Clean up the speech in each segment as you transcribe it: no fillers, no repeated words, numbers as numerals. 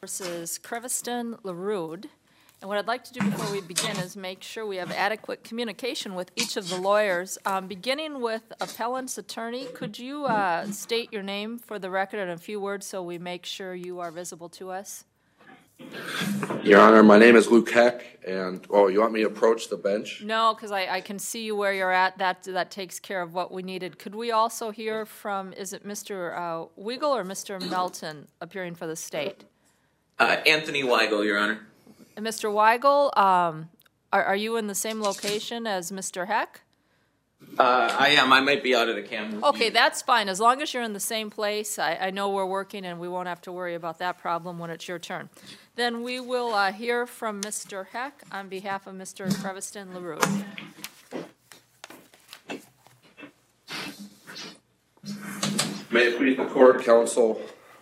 versus Creviston LaRue. And what I'd like to do before we begin is make sure we have adequate communication with each of the lawyers. Beginning with appellant's attorney, could you state your name for the record in a few words so we make sure you are visible to us? Your Honor, my name is Luke Heck, and, you want me to approach the bench? No, because I can see you where you're at. That takes care of what we needed. Could we also hear from, is it Mr. Weigel or Mr. Melton appearing for the state? Anthony Weigel, Your Honor. And Mr. Weigel, are you in the same location as Mr. Heck? I am. I might be out of the camera. Okay, that's fine. As long as you're in the same place, I know we're working and we won't have to worry about that problem when it's your turn. Then we will hear from Mr. Heck on behalf of Mr. Creviston LaRue. May it please the court, counsel,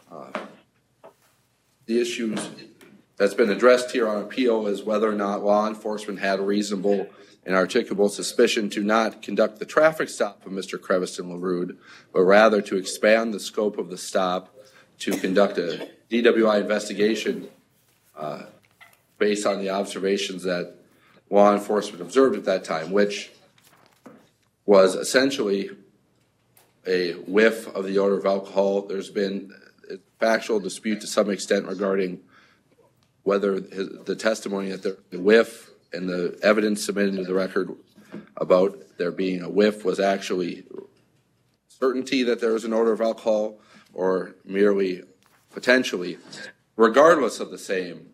the issues that's been addressed here on appeal is whether or not law enforcement had a reasonable and articulable suspicion to not conduct the traffic stop of Mr. Creviston LaRue, but rather to expand the scope of the stop to conduct a DWI investigation based on the observations that law enforcement observed at that time, which was essentially a whiff of the odor of alcohol. There's been a factual dispute to some extent regarding whether the testimony that the whiff and the evidence submitted to the record about there being a whiff was actually certainty that there was an odor of alcohol or merely potentially. Regardless of the same,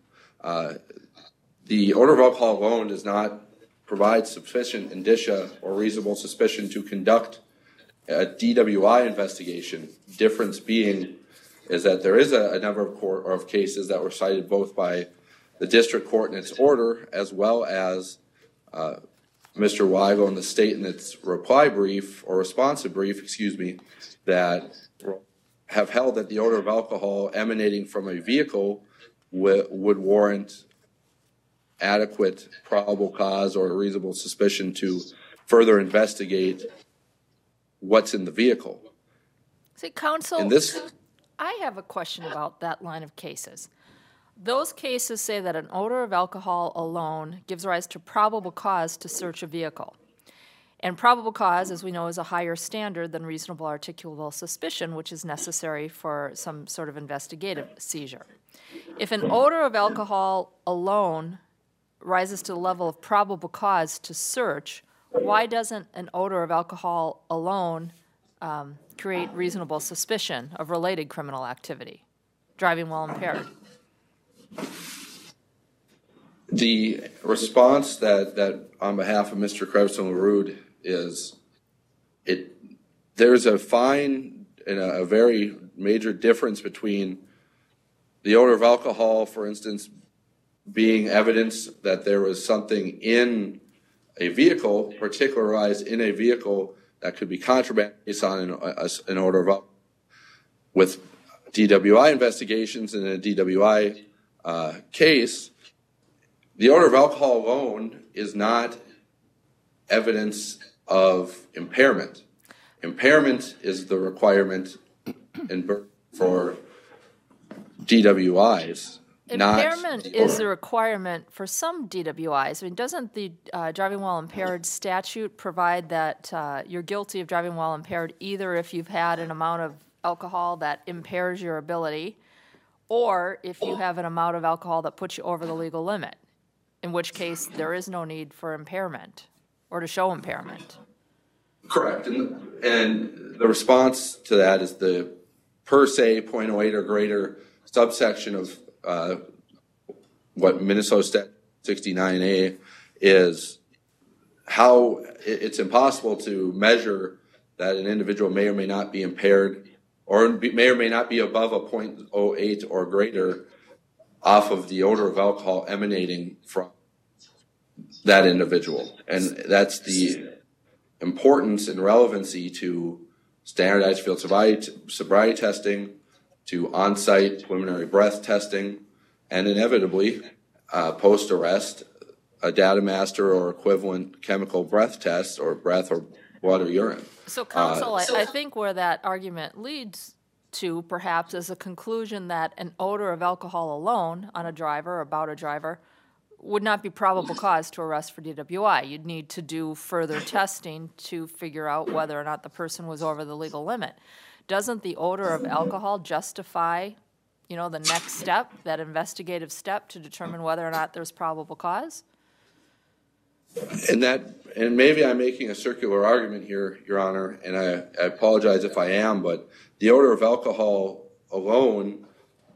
the odor of alcohol alone does not provide sufficient indicia or reasonable suspicion to conduct a DWI investigation. Difference being is that there is a number of cases that were cited both by the district court in its order as well as Mr. Weigel and the state in its reply brief or responsive brief, that have held that the odor of alcohol emanating from a vehicle would warrant adequate probable cause or reasonable suspicion to further investigate what's in the vehicle. See, counsel, I have a question about that line of cases. Those cases say that an odor of alcohol alone gives rise to probable cause to search a vehicle. And probable cause, as we know, is a higher standard than reasonable articulable suspicion, which is necessary for some sort of investigative seizure. If an odor of alcohol alone rises to the level of probable cause to search, why doesn't an odor of alcohol alone create reasonable suspicion of related criminal activity, driving while impaired? The response that on behalf of Mr. Creviston LaRue is there's a fine and a very major difference between the odor of alcohol, for instance, being evidence that there was something in a vehicle, particularized in a vehicle, that could be contraband based on an odor of alcohol. With DWI investigations in a DWI case, the odor of alcohol alone is not evidence of impairment. Impairment is the requirement for DWIs. Impairment is the requirement for some DWIs. I mean, doesn't the driving while impaired statute provide that you're guilty of driving while impaired either if you've had an amount of alcohol that impairs your ability or if you have an amount of alcohol that puts you over the legal limit, in which case there is no need for impairment or to show impairment? Correct. And the response to that is the per se 0.08 or greater subsection of what Minnesota Stat 69A is, how it's impossible to measure that an individual may or may not be impaired or may or may not be above a 0.08 or greater off of the odor of alcohol emanating from that individual. And that's the importance and relevancy to standardized field sobriety testing, to on-site preliminary breath testing, and inevitably, post-arrest, a data master or equivalent chemical breath test or breath or blood or urine. So, counsel, I think where that argument leads to, perhaps, as a conclusion that an odor of alcohol alone on a driver or about a driver would not be probable cause to arrest for DWI. You'd need to do further testing to figure out whether or not the person was over the legal limit. Doesn't the odor of alcohol justify, you know, the next step, that investigative step to determine whether or not there's probable cause? And maybe I'm making a circular argument here, Your Honor, and I apologize if I am, but the odor of alcohol alone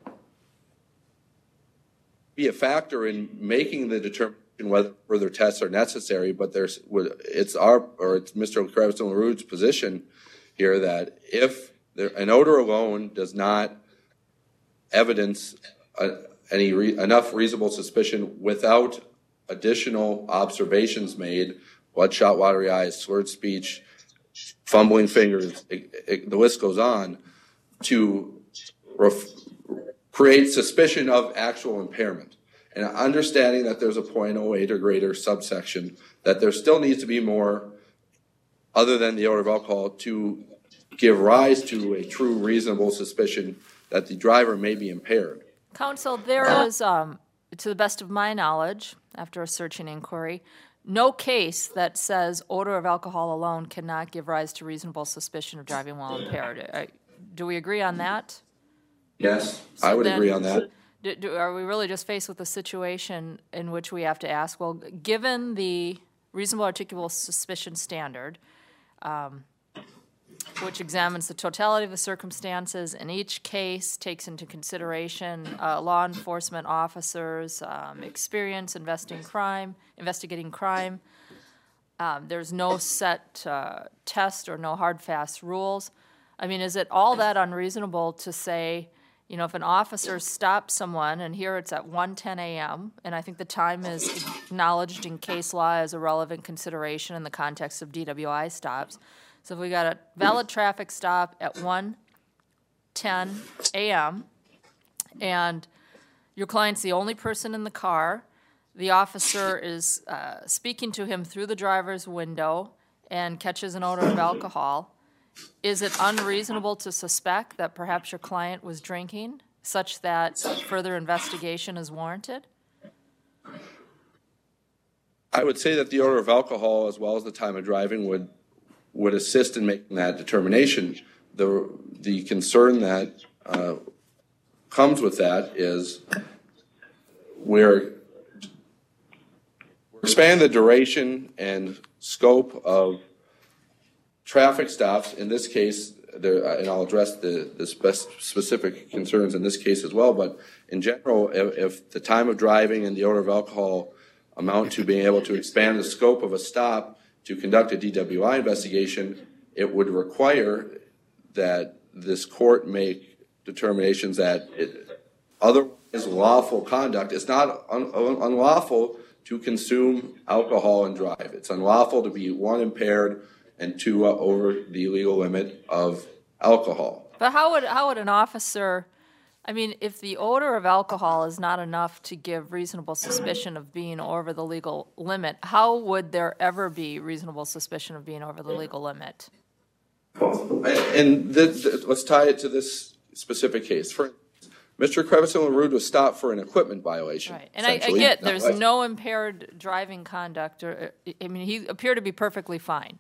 be a factor in making the determination whether further tests are necessary. But it's Mr. Crevison-LaRue's position here that if an odor alone does not evidence enough reasonable suspicion without additional observations made, bloodshot, watery eyes, slurred speech, fumbling fingers, the list goes on, to create suspicion of actual impairment. And understanding that there's a .08 or greater subsection, that there still needs to be more other than the odor of alcohol to give rise to a true reasonable suspicion that the driver may be impaired. Counsel, there is, to the best of my knowledge, after a searching inquiry, no case that says odor of alcohol alone cannot give rise to reasonable suspicion of driving while impaired. Do we agree on that? Yes, I would agree on that. Are we really just faced with a situation in which we have to ask, well, given the reasonable articulable suspicion standard, which examines the totality of the circumstances in each case, takes into consideration law enforcement officers' experience investigating crime. There's no set test or no hard, fast rules. I mean, is it all that unreasonable to say, you know, if an officer stops someone, and here it's at 1:10 a.m., and I think the time is acknowledged in case law as a relevant consideration in the context of DWI stops. So if we got a valid traffic stop at 1:10 a.m., and your client's the only person in the car, the officer is speaking to him through the driver's window and catches an odor of alcohol, is it unreasonable to suspect that perhaps your client was drinking such that further investigation is warranted? I would say that the odor of alcohol, as well as the time of driving, would assist in making that determination. The concern that comes with that is we're expanding the duration and scope of traffic stops. In this case, and I'll address the specific concerns in this case as well, but in general, if the time of driving and the odor of alcohol amount to being able to expand the scope of a stop to conduct a DWI investigation, it would require that this court make determinations that otherwise lawful conduct. It's not unlawful to consume alcohol and drive. It's unlawful to be, one, impaired, and two, over the legal limit of alcohol. But how would an officer, I mean, if the odor of alcohol is not enough to give reasonable suspicion of being over the legal limit, how would there ever be reasonable suspicion of being over the legal limit? And let's tie it to this specific case. For Mr. Crevison-LaRue was stopped for an equipment violation. Right, and I get there's no impaired driving conduct. I mean, he appeared to be perfectly fine.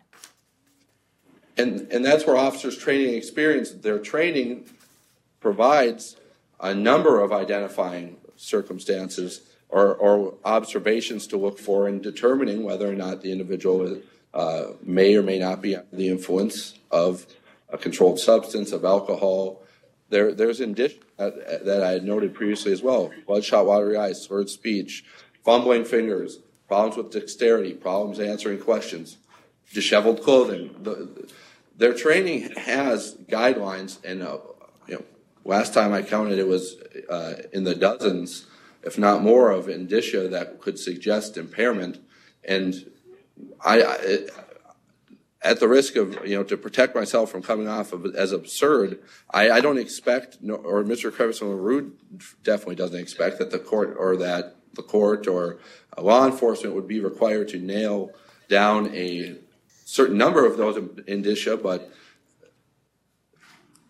And that's where officers' training experience, their training provides a number of identifying circumstances or observations to look for in determining whether or not the individual may or may not be under the influence of a controlled substance, of alcohol. There's indicia that I had noted previously as well: bloodshot, watery eyes, slurred speech, fumbling fingers, problems with dexterity, problems answering questions, disheveled clothing. Their training has guidelines, and last time I counted, it was in the dozens, if not more, of indicia that could suggest impairment. And at the risk of, to protect myself from coming off of as absurd, I don't expect, or Mr. Crevison-LaRue definitely doesn't expect that the court or law enforcement would be required to nail down a certain number of those indicia, but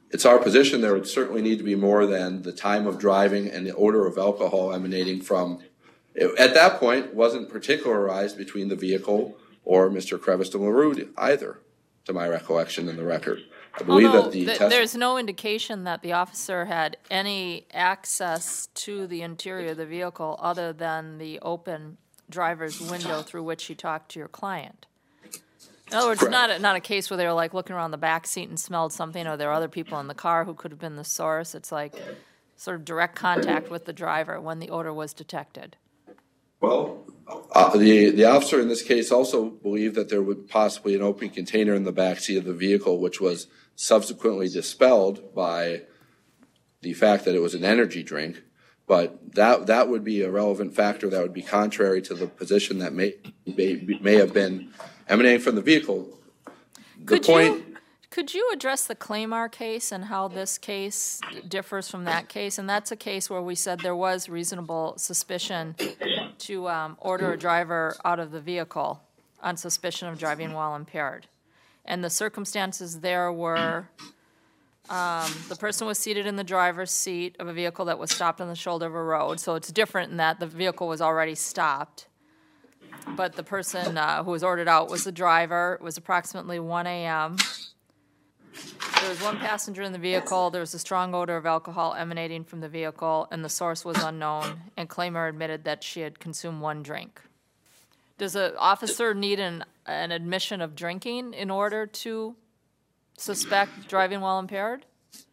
it's our position there would certainly need to be more than the time of driving and the odor of alcohol emanating from. At that point, wasn't particularized between the vehicle or Mr. Creviston LaRue either, to my recollection in the record. I believe that there's no indication that the officer had any access to the interior of the vehicle other than the open driver's window through which he talked to your client. In other words, not a case where they were like looking around the back seat and smelled something, or there are other people in the car who could have been the source. It's like sort of direct contact with the driver when the odor was detected. Well, the officer in this case also believed that there would possibly an open container in the back seat of the vehicle, which was subsequently dispelled by the fact that it was an energy drink. But that would be a relevant factor that would be contrary to the position that may have been emanating from the vehicle. Could you address the Claymore case and how this case differs from that case? And that's a case where we said there was reasonable suspicion to order a driver out of the vehicle on suspicion of driving while impaired. And the circumstances there were the person was seated in the driver's seat of a vehicle that was stopped on the shoulder of a road. So it's different in that the vehicle was already stopped. But the person who was ordered out was the driver. It was approximately 1 a.m. There was one passenger in the vehicle. There was a strong odor of alcohol emanating from the vehicle, and the source was unknown, and Claymore admitted that she had consumed one drink. Does an officer need an admission of drinking in order to suspect driving while impaired?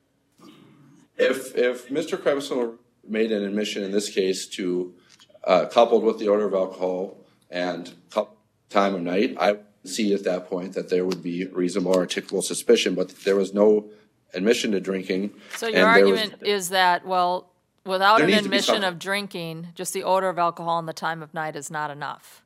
If Mr. Creviston made an admission in this case to coupled with the odor of alcohol and time of night, I see at that point that there would be reasonable articulable suspicion, but there was no admission to drinking. So your argument is that, well, without an admission of drinking, just the odor of alcohol and the time of night is not enough.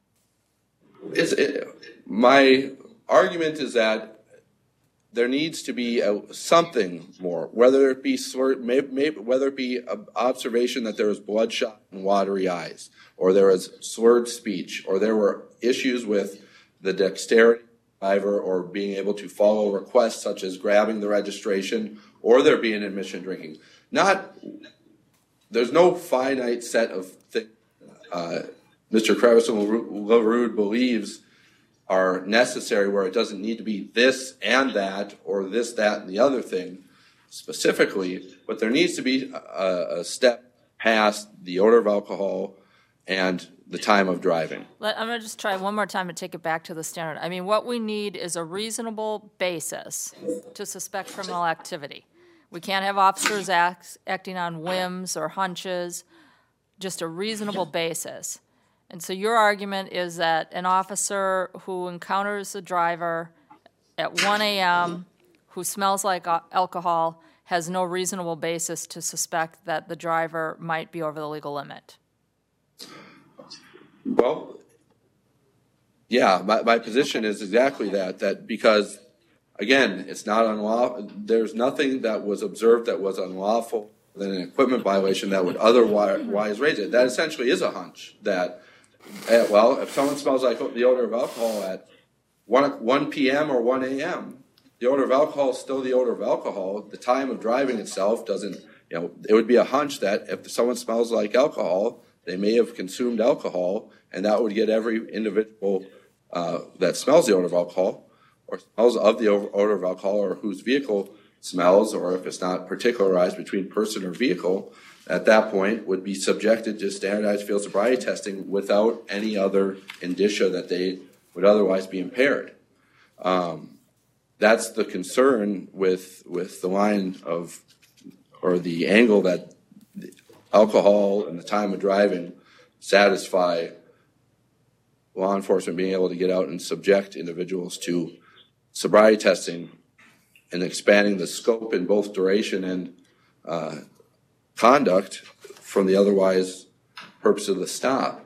My argument is that there needs to be something more, whether it be whether it be an observation that there was bloodshot and watery eyes, or there was slurred speech, or there were issues with the dexterity driver or being able to follow requests such as grabbing the registration, or there be an admission drinking. There's no finite set of things Mr. Creviston LaRue believes are necessary where it doesn't need to be this and that or this, that, and the other thing specifically, but there needs to be a step past the odor of alcohol and the time of driving. I'm going to just try one more time to take it back to the standard. I mean, what we need is a reasonable basis to suspect criminal activity. We can't have officers acting on whims or hunches, just a reasonable basis. And so your argument is that an officer who encounters a driver at 1 a.m. who smells like alcohol has no reasonable basis to suspect that the driver might be over the legal limit. Well, yeah, my position is exactly that because, again, it's not unlawful. There's nothing that was observed that was unlawful than an equipment violation that would otherwise raise it. That essentially is a hunch that, well, if someone smells like the odor of alcohol at 1 p.m. or 1 a.m., the odor of alcohol is still the odor of alcohol. The time of driving itself doesn't, it would be a hunch that if someone smells like alcohol, they may have consumed alcohol, and that would get every individual that smells the odor of alcohol or smells of the odor of alcohol or whose vehicle smells, or if it's not particularized between person or vehicle, at that point would be subjected to standardized field sobriety testing without any other indicia that they would otherwise be impaired. That's the concern with the line of, or the angle that alcohol and the time of driving satisfy law enforcement being able to get out and subject individuals to sobriety testing and expanding the scope in both duration and conduct from the otherwise purpose of the stop.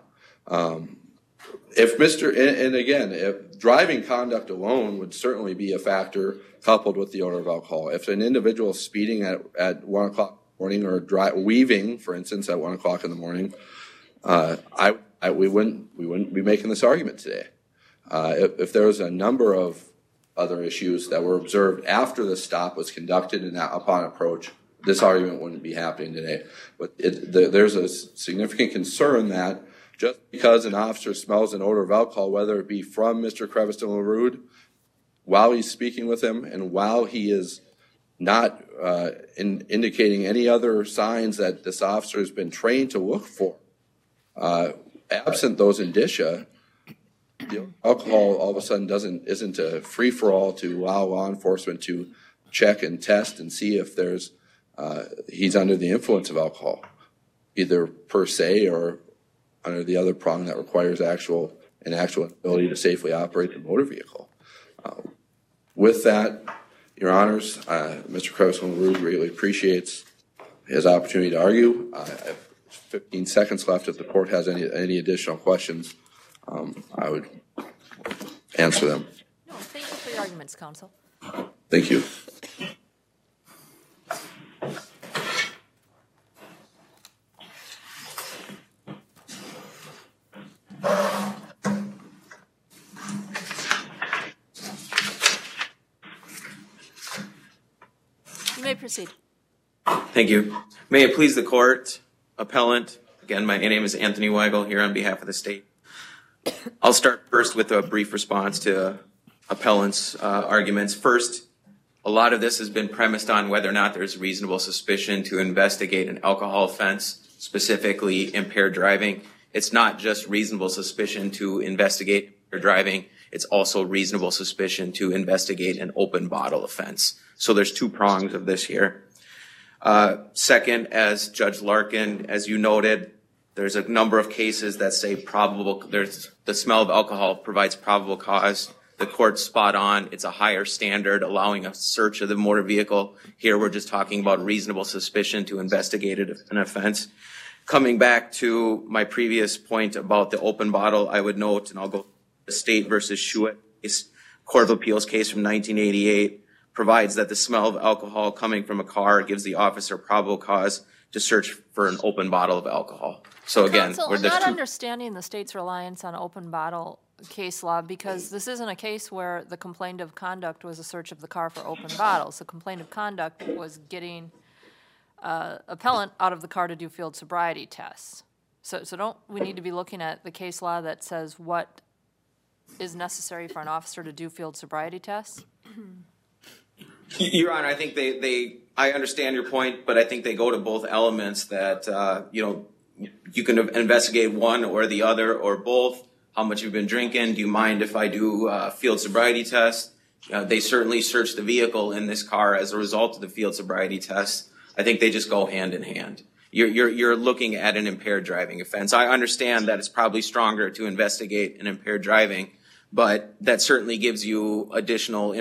If driving conduct alone would certainly be a factor coupled with the odor of alcohol. If an individual is speeding at 1 o'clock in the morning or weaving, for instance, at 1 o'clock in the morning, we wouldn't be making this argument today. If there was a number of other issues that were observed after the stop was conducted and upon approach, this argument wouldn't be happening today. But there's a significant concern that just because an officer smells an odor of alcohol, whether it be from Mr. Creviston LaRude while he's speaking with him and while he is not indicating any other signs that this officer has been trained to look for, absent those indicia, alcohol all of a sudden isn't a free-for-all to allow law enforcement to check and test and see if he's under the influence of alcohol, either per se or under the other prong that requires actual ability to safely operate the motor vehicle. With that, Your Honors, Mr. Creviston LaRude greatly appreciates his opportunity to argue. I have 15 seconds left. If the court has any additional questions, I would answer them. No, thank you for your arguments, counsel. Thank you. You may proceed. Thank you. May it please the court, appellant. Again, my name is Anthony Weigel here on behalf of the state. I'll start first with a brief response to appellant's arguments. First, a lot of this has been premised on whether or not there's reasonable suspicion to investigate an alcohol offense, specifically impaired driving. It's not just reasonable suspicion to investigate impaired driving. It's also reasonable suspicion to investigate an open bottle offense. So there's two prongs of this here. Second, as Judge Larkin, as you noted, there's a number of cases that say the smell of alcohol provides probable cause. The court's spot on. It's a higher standard allowing a search of the motor vehicle. Here we're just talking about reasonable suspicion to investigate an offense. Coming back to my previous point about the open bottle, I would note, and I'll go the State versus Schuett Court of Appeals case from 1988, provides that the smell of alcohol coming from a car gives the officer probable cause to search for an open bottle of alcohol. So again, Counsel, I'm not understanding the state's reliance on open bottle case law, because this isn't a case where the complaint of conduct was a search of the car for open bottles. The complaint of conduct was getting appellant out of the car to do field sobriety tests. So don't we need to be looking at the case law that says what is necessary for an officer to do field sobriety tests? Your Honor, I think I understand your point, but I think they go to both elements that, you can investigate one or the other or both. How much you've been drinking? Do you mind if I do field sobriety test? They certainly searched the vehicle in this car as a result of the field sobriety test. I think they just go hand in hand. You're looking at an impaired driving offense. I understand that it's probably stronger to investigate an impaired driving, but that certainly gives you additional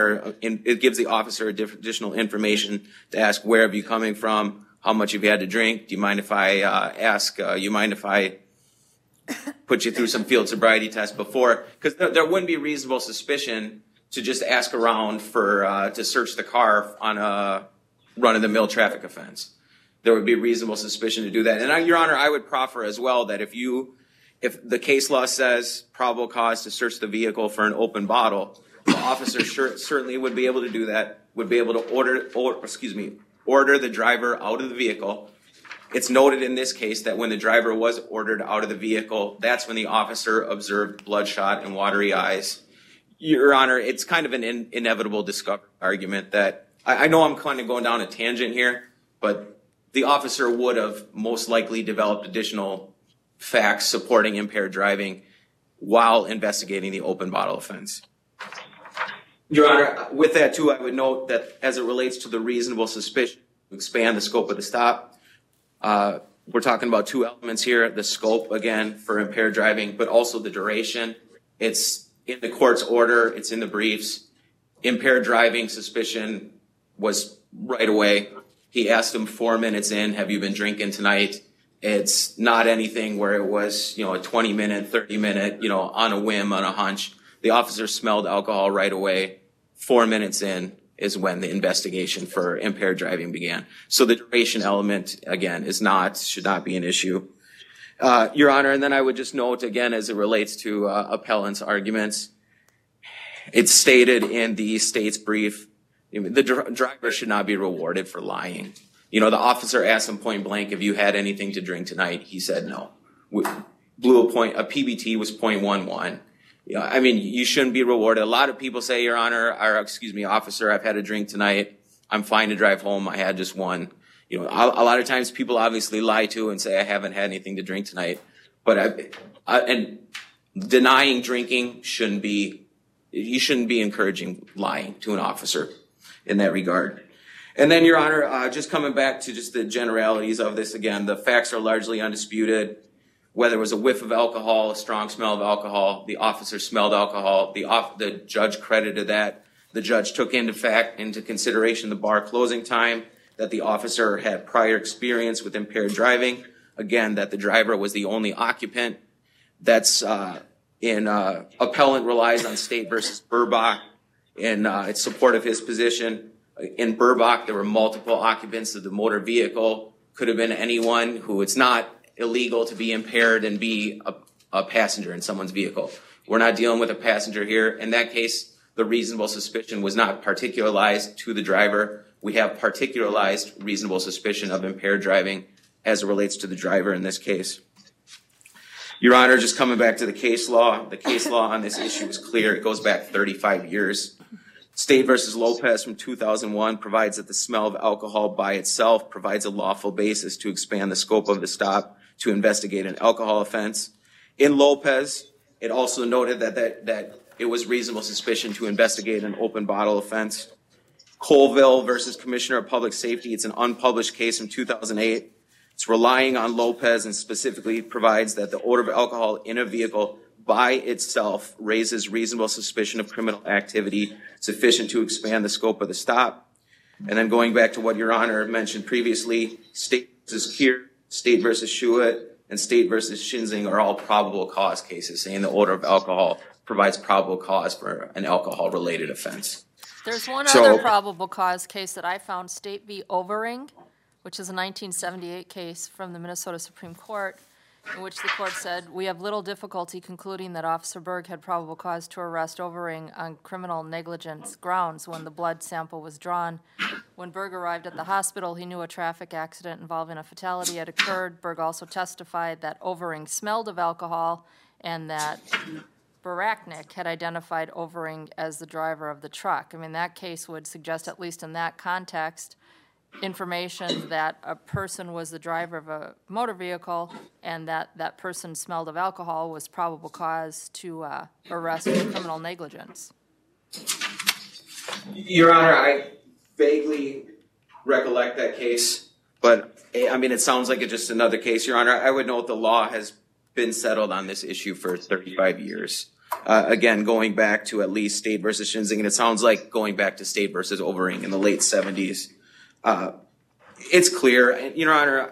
it gives the officer additional information to ask, where have you coming from? How much have you had to drink? Do you mind if I you mind if I put you through some field sobriety tests before? Because there wouldn't be reasonable suspicion to just ask around to search the car on a run-of-the-mill traffic offense. There would be reasonable suspicion to do that. And Your Honor, I would proffer as well that if the case law says probable cause to search the vehicle for an open bottle, the officer certainly would be able to do that, would be able to order the driver out of the vehicle. It's noted in this case that when the driver was ordered out of the vehicle, that's when the officer observed bloodshot and watery eyes. Your Honor, it's kind of an inevitable argument that I know I'm kind of going down a tangent here, but the officer would have most likely developed additional facts supporting impaired driving while investigating the open bottle offense. Your Honor, with that too, I would note that as it relates to the reasonable suspicion, to expand the scope of the stop, we're talking about two elements here, the scope, again, for impaired driving, but also the duration. It's in the court's order, it's in the briefs. Impaired driving suspicion was right away. He asked him 4 minutes in, have you been drinking tonight? It's not anything where it was, a 20-minute, 30-minute, on a whim, on a hunch. The officer smelled alcohol right away. 4 minutes in is when the investigation for impaired driving began. So the duration element, again, should not be an issue. Your Honor, and then I would just note, again, as it relates to appellant's arguments, It's stated in the state's brief, the driver should not be rewarded for lying. The officer asked him point blank, have you had anything to drink tonight? He said no. Blew a PBT was 0.11. You shouldn't be rewarded. A lot of people say, Your Honor, officer, I've had a drink tonight. I'm fine to drive home. I had just one. A lot of times people obviously lie to and say, I haven't had anything to drink tonight. But and denying drinking you shouldn't be encouraging lying to an officer in that regard. And then, Your Honor, just coming back to just the generalities of this again, the facts are largely undisputed. Whether it was a whiff of alcohol, a strong smell of alcohol, the officer smelled alcohol, the judge credited that. The judge took into consideration the bar closing time, that the officer had prior experience with impaired driving. Again, that the driver was the only occupant. That's appellant relies on State versus Burbach in its support of his position. In Burbach, there were multiple occupants of the motor vehicle. Could have been anyone who it's not illegal to be impaired and be a passenger in someone's vehicle. We're not dealing with a passenger here. In that case, the reasonable suspicion was not particularized to the driver. We have particularized reasonable suspicion of impaired driving as it relates to the driver in this case. Your Honor, just coming back to the case law on this issue is clear. It goes back 35 years. State versus Lopez from 2001 provides that the smell of alcohol by itself provides a lawful basis to expand the scope of the stop to investigate an alcohol offense. In Lopez, it also noted that it was reasonable suspicion to investigate an open bottle offense. Colville versus Commissioner of Public Safety, it's an unpublished case from 2008. It's relying on Lopez and specifically provides that the odor of alcohol in a vehicle by itself raises reasonable suspicion of criminal activity sufficient to expand the scope of the stop. And then going back to what Your Honor mentioned previously, State versus Keir, State versus Schuett, and State versus Shinzing are all probable cause cases, saying the odor of alcohol provides probable cause for an alcohol-related offense. There's one other probable cause case that I found, State v. Overing, which is a 1978 case from the Minnesota Supreme Court, in which the court said, we have little difficulty concluding that Officer Berg had probable cause to arrest Overing on criminal negligence grounds when the blood sample was drawn. When Berg arrived at the hospital, he knew a traffic accident involving a fatality had occurred. Berg also testified that Overing smelled of alcohol and that Baraknik had identified Overing as the driver of the truck. That case would suggest, at least in that context, information that a person was the driver of a motor vehicle and that person smelled of alcohol was probable cause to arrest for criminal negligence. Your Honor, I vaguely recollect that case, but it sounds like it's just another case. Your Honor, I would note the law has been settled on this issue for 35 years. Again, going back to at least State versus Shinzing, and it sounds like going back to State versus Overing in the late 70s. It's clear, Your Honor.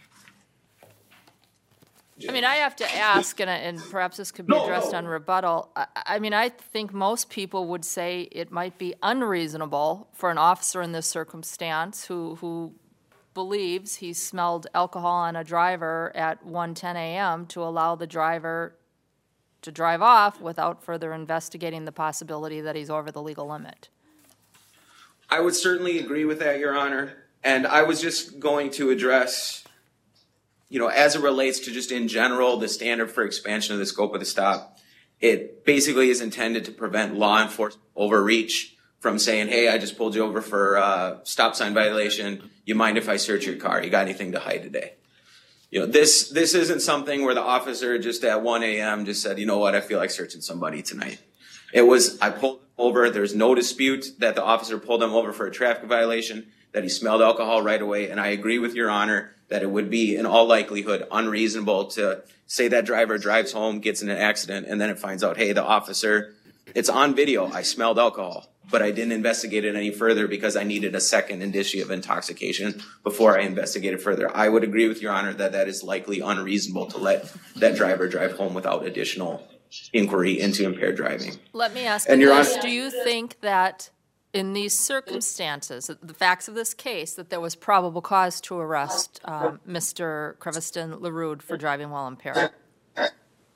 I have to ask, and perhaps this could be addressed on rebuttal. I think most people would say it might be unreasonable for an officer in this circumstance who believes he smelled alcohol on a driver at 1:10 a.m. to allow the driver to drive off without further investigating the possibility that he's over the legal limit. I would certainly agree with that, Your Honor. And I was just going to address, as it relates to just in general, the standard for expansion of the scope of the stop. It basically is intended to prevent law enforcement overreach from saying, hey, I just pulled you over for a stop sign violation. You mind if I search your car? You got anything to hide today? This isn't something where the officer just at 1 a.m. just said, you know what, I feel like searching somebody tonight. It was, I pulled him over. There's no dispute that the officer pulled him over for a traffic violation, that he smelled alcohol right away. And I agree with Your Honor that it would be, in all likelihood, unreasonable to say that driver drives home, gets in an accident, and then it finds out, hey, the officer, it's on video, I smelled alcohol, but I didn't investigate it any further because I needed a second indicia of intoxication before I investigated further. I would agree with Your Honor that is likely unreasonable to let that driver drive home without additional inquiry into impaired driving. Let me ask you this. Do you think that in these circumstances, the facts of this case, that there was probable cause to arrest Mr. Creveston LaRue for driving while impaired?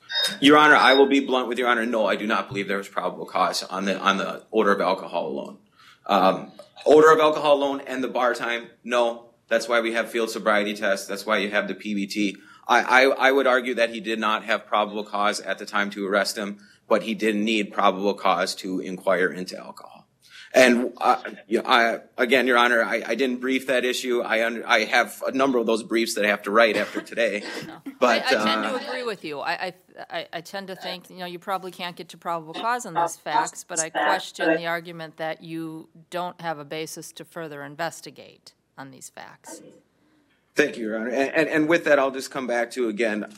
Your Honor, I will be blunt with Your Honor. No, I do not believe there was probable cause on the odor of alcohol alone. Odor of alcohol alone and the bar time, no. That's why we have field sobriety tests. That's why you have the PBT. I would argue that he did not have probable cause at the time to arrest him, but he didn't need probable cause to inquire into alcohol. And again, Your Honor, I didn't brief that issue. I have a number of those briefs that I have to write after today. No. But I tend to agree with you. I tend to think, you probably can't get to probable cause on these facts, but I question the argument that you don't have a basis to further investigate on these facts. Thank you, Your Honor. And with that, I'll just come back to, again,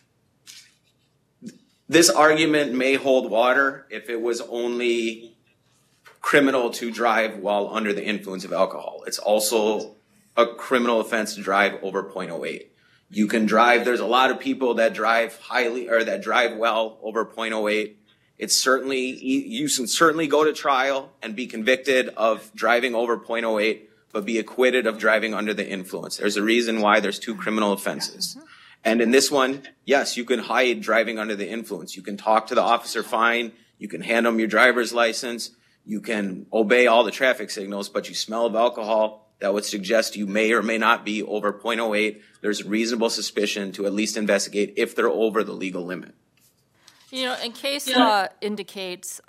this argument may hold water if it was only criminal to drive while under the influence of alcohol. It's also a criminal offense to drive over 0.08. You can drive, there's a lot of people that drive highly or that drive well over 0.08. It's certainly, you can certainly go to trial and be convicted of driving over 0.08, but be acquitted of driving under the influence. There's a reason why there's two criminal offenses. And in this one, yes, you can hide driving under the influence. You can talk to the officer fine. You can hand them your driver's license. You can obey all the traffic signals, but you smell of alcohol, that would suggest you may or may not be over 0.08. There's reasonable suspicion to at least investigate if they're over the legal limit. And case law indicates,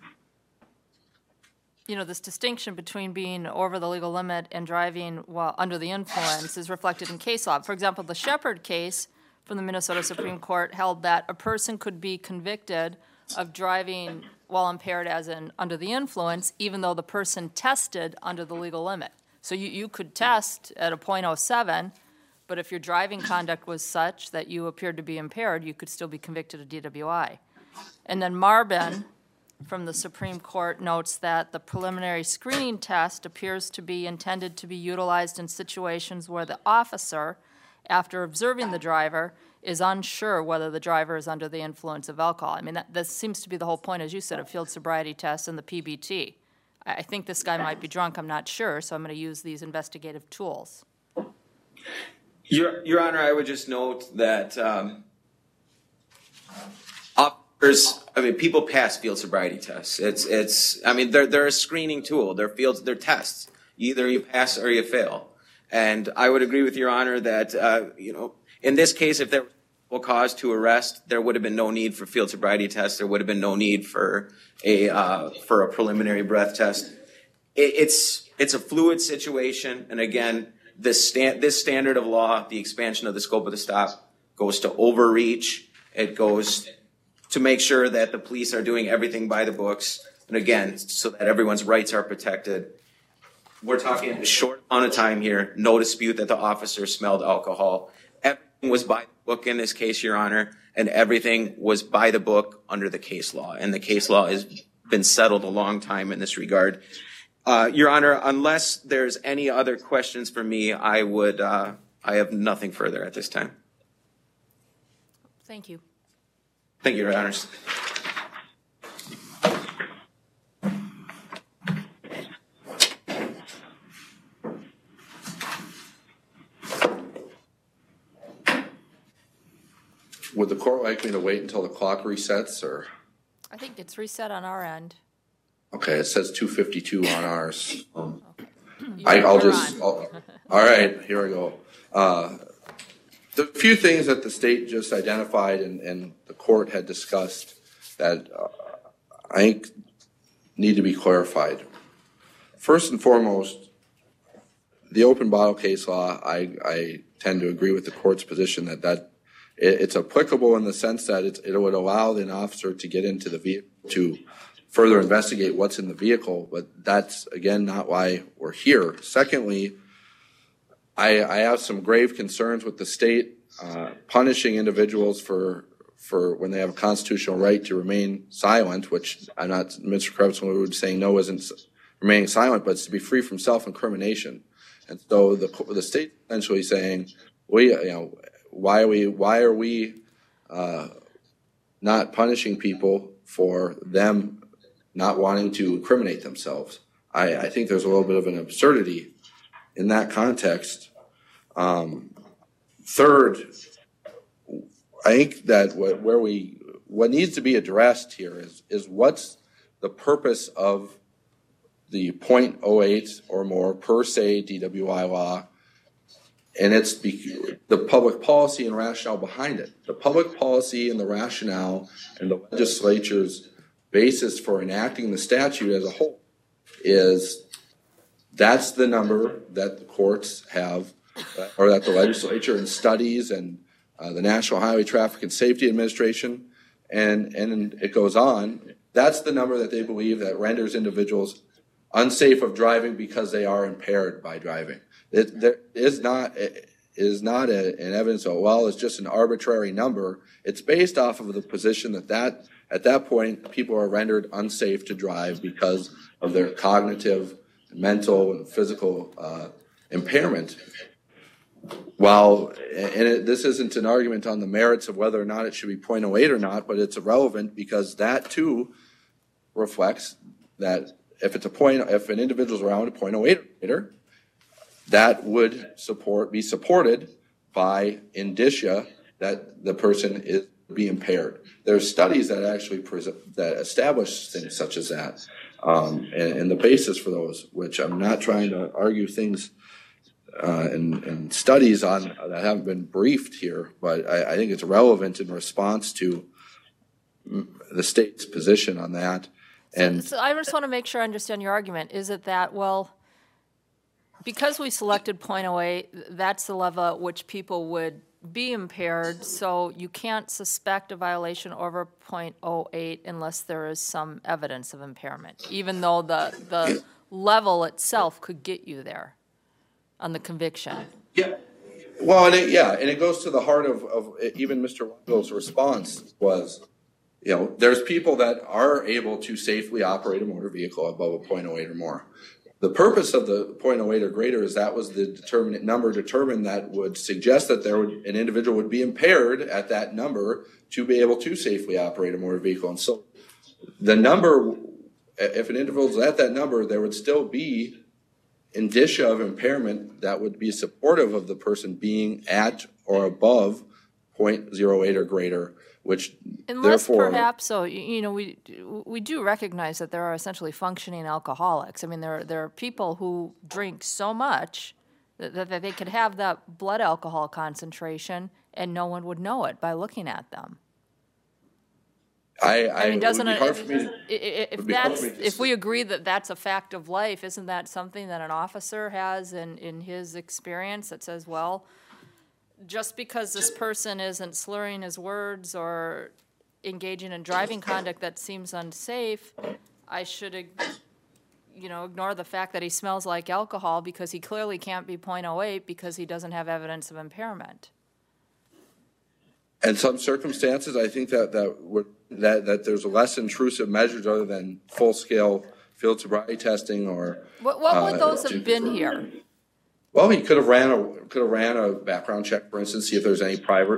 this distinction between being over the legal limit and driving while under the influence is reflected in case law. For example, the Shepard case from the Minnesota Supreme Court held that a person could be convicted of driving while impaired as in under the influence, even though the person tested under the legal limit. So you could test at a 0.07, but if your driving conduct was such that you appeared to be impaired, you could still be convicted of DWI. And then Marbin from the Supreme Court notes that the preliminary screening test appears to be intended to be utilized in situations where the officer, after observing the driver, is unsure whether the driver is under the influence of alcohol. I mean, that seems to be the whole point, as you said, of field sobriety tests and the PBT. I think this guy might be drunk, I'm not sure, so I'm going to use these investigative tools. Your Honor, I would just note that officers, people pass field sobriety tests. They're a screening tool. They're tests. Either you pass or you fail. And I would agree with Your Honor that, in this case, if there was cause to arrest, there would have been no need for field sobriety tests. There would have been no need for a preliminary breath test. It's a fluid situation, and again, this standard of law, the expansion of the scope of the stop, goes to overreach. It goes to make sure that the police are doing everything by the books, and again, so that everyone's rights are protected. We're talking a short amount of time here. No dispute that the officer smelled alcohol. Everything was by the book in this case, Your Honor, and everything was by the book under the case law. And the case law has been settled a long time in this regard. Your Honor, unless there's any other questions for me, I have nothing further at this time. Thank you. Thank you, Your Honors. Would the court like me to wait until the clock resets, or? I think it's reset on our end. Okay, it says 2:52 on ours. Okay. All right, here we go. The few things that the state just identified and the court had discussed that I think need to be clarified. First and foremost, the open bottle case law, I tend to agree with the court's position that it's applicable in the sense that it would allow an officer to get into the vehicle to further investigate what's in the vehicle, but that's, again, not why we're here. Secondly, I have some grave concerns with the state punishing individuals for when they have a constitutional right to remain silent, which I'm not, Mr. Krebs saying no isn't remaining silent, but it's to be free from self-incrimination. And so the state essentially saying, why are we not punishing people for them not wanting to incriminate themselves? I think there's a little bit of an absurdity in that context. Third, I think that what needs to be addressed here is what's the purpose of the 0.08 or more per se DWI law, and it's the public policy and rationale behind it. The public policy and the rationale and the legislature's basis for enacting the statute as a whole is that's the number that the courts have, or that the legislature and studies and the National Highway Traffic and Safety Administration, and it goes on. That's the number that they believe that renders individuals unsafe of driving because they are impaired by driving. There is not an evidence of, well, it's just an arbitrary number. It's based off of the position that at that point people are rendered unsafe to drive because of their cognitive, mental, and physical impairment. This isn't an argument on the merits of whether or not it should be 0.08 or not, but it's irrelevant because that too reflects that if an individual's around a 0.08 or greater, that would be supported by indicia that the person is be impaired. There's studies that actually that establish things such as that, and the basis for those, which I'm not trying to argue things and studies on that haven't been briefed here, but I think it's relevant in response to the state's position on that. So I just want to make sure I understand your argument. Is it that, well, because we selected 0.08, that's the level at which people would be impaired, so you can't suspect a violation over 0.08 unless there is some evidence of impairment, even though the level itself could get you there on the conviction. Yeah. Well, and it goes to the heart of even Mr. Weigel's response was, there's people that are able to safely operate a motor vehicle above a 0.08 or more. The purpose of the 0.08 or greater is that was the number determined that would suggest that an individual would be impaired at that number to be able to safely operate a motor vehicle. And so the number, if an individual is at that number, there would still be indicia of impairment that would be supportive of the person being at or above 0.08 or greater, which unless therefore, perhaps so, we do recognize that there are essentially functioning alcoholics. I mean, there are people who drink so much that they could have that blood alcohol concentration and no one would know it by looking at them. I mean, doesn't it? If we agree that that's a fact of life, isn't that something that an officer has in his experience that says, well, just because this person isn't slurring his words or engaging in driving conduct that seems unsafe, I should, ignore the fact that he smells like alcohol because he clearly can't be 0.08 because he doesn't have evidence of impairment. In some circumstances, I think that there's less intrusive measures other than full-scale field sobriety testing or. What would those have been here? Well, he could have ran a background check, for instance, see if there's any prior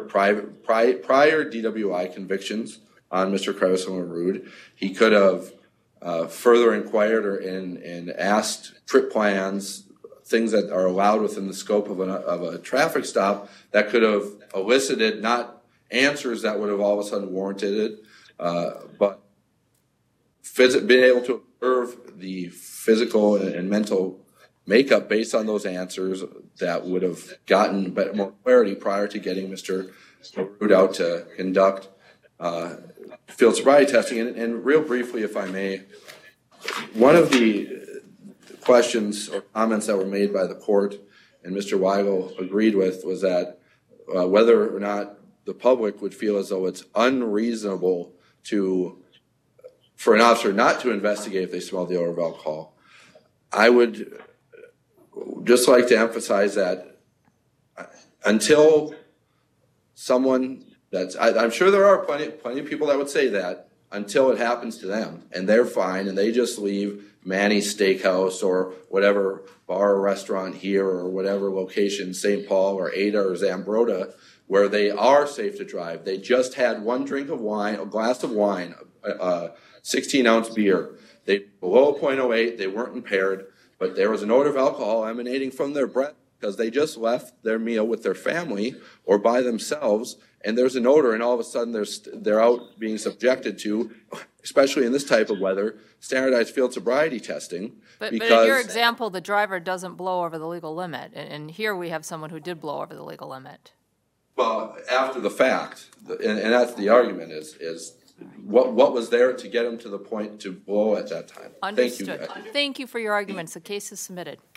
DWI convictions on Mr. Crevison LaRude. He could have further inquired and asked trip plans, things that are allowed within the scope of a traffic stop that could have elicited not answers that would have all of a sudden warranted it, but being able to observe the physical and mental makeup based on those answers that would have gotten more clarity prior to getting Mr. LaRude out to conduct field sobriety testing. And real briefly, if I may, one of the questions or comments that were made by the court and Mr. Weigel agreed with was that whether or not the public would feel as though it's unreasonable for an officer not to investigate if they smell the odor of alcohol. I would just like to emphasize that until someone I'm sure there are plenty of people that would say that until it happens to them and they're fine and they just leave Manny's Steakhouse or whatever bar or restaurant here or whatever location, St. Paul or Ada or Zambroda, where they are safe to drive. They just had one drink of wine, a glass of wine, 16-ounce beer. They below 0.08, they weren't impaired, but there was an odor of alcohol emanating from their breath because they just left their meal with their family or by themselves, and there's an odor, and all of a sudden they're out being subjected to, especially in this type of weather, standardized field sobriety testing. But in your example, the driver doesn't blow over the legal limit, and here we have someone who did blow over the legal limit. Well, after the fact, and that's the argument is what was there to get him to the point to blow at that time. Understood. Thank you. Thank you for your arguments. The case is submitted.